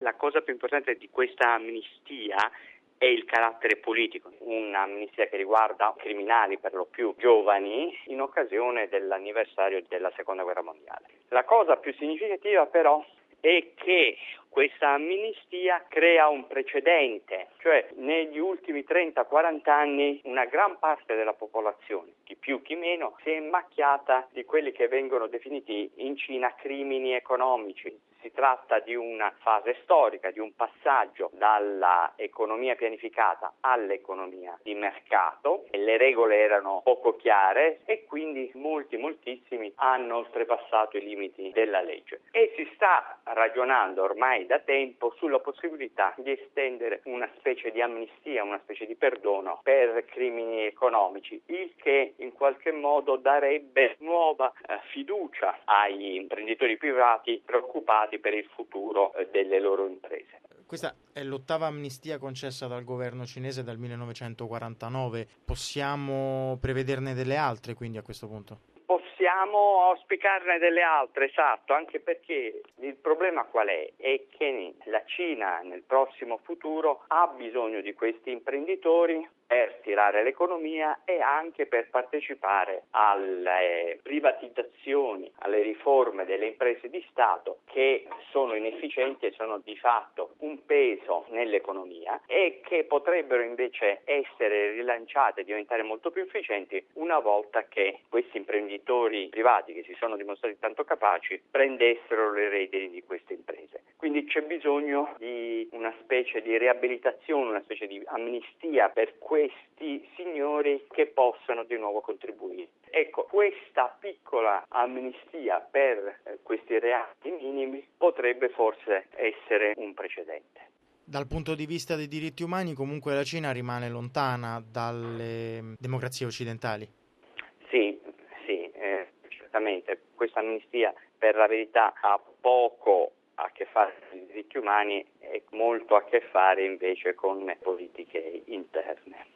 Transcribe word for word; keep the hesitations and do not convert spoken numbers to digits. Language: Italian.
La cosa più importante di questa amnistia è il carattere politico, un'amnistia che riguarda criminali per lo più giovani in occasione dell'anniversario della Seconda Guerra Mondiale. La cosa più significativa però è che questa amnistia crea un precedente, cioè negli ultimi trenta quaranta anni una gran parte della popolazione, chi più chi meno, si è macchiata di quelli che vengono definiti in Cina crimini economici. Si tratta di una fase storica, di un passaggio dalla economia pianificata all'economia di mercato. Le regole erano poco chiare e quindi molti, moltissimi hanno oltrepassato i limiti della legge. E si sta ragionando ormai da tempo sulla possibilità di estendere una specie di amnistia, una specie di perdono per crimini economici, il che in qualche modo darebbe nuova eh, fiducia agli imprenditori privati preoccupati per il futuro eh, delle loro imprese. Questa è l'ottava amnistia concessa dal governo cinese dal millenovecentoquarantanove. Possiamo prevederne delle altre quindi a questo punto? Possiamo auspicarne delle altre, esatto, anche perché il problema qual è? È che la Cina nel prossimo futuro ha bisogno di questi imprenditori per tirare l'economia e anche per partecipare alle privatizzazioni, alle riforme delle imprese di Stato che sono inefficienti e sono di fatto un peso nell'economia e che potrebbero invece essere rilanciate e diventare molto più efficienti una volta che questi imprenditori privati che si sono dimostrati tanto capaci prendessero le redini di queste imprese. Quindi c'è bisogno di una specie di riabilitazione, una specie di amnistia per questi signori che possano di nuovo contribuire. Ecco, questa piccola amnistia per eh, questi reati minimi potrebbe forse essere un precedente. Dal punto di vista dei diritti umani, comunque la Cina rimane lontana dalle democrazie occidentali. Sì, sì, eh, certamente. Questa amnistia per la verità ha poco a che fare con i diritti umani e molto a che fare invece con le politiche interne.